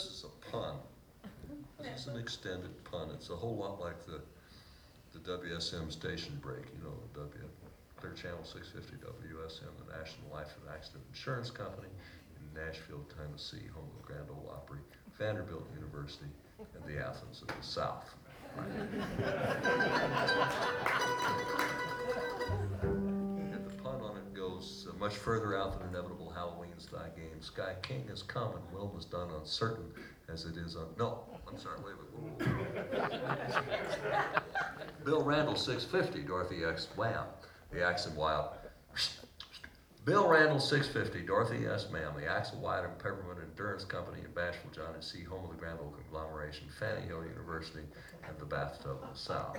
this is a pun. This is an extended pun. It's a whole lot like the WSM station break, you know, Clear Channel 650 WSM, the National Life and Accident Insurance Company in Nashville, Tennessee, home of the Grand Ole Opry, Vanderbilt University, and the Athens of the South. And the pun on it goes much further out than inevitable Halloween's thy game. Sky King is come and Wilm is done uncertain as it is no, I'm sorry, wait a minute. Bill Randall 650, Dorothy X. Wham, the Axon Wild. Bill Randall 650, Dorothy S. Ma'am, the Axel White and Peppermint Endurance Company in Bashful, Johnny C., home of the Grand Ole Conglomeration, Fanny Hill University, and the Bathtub of the South.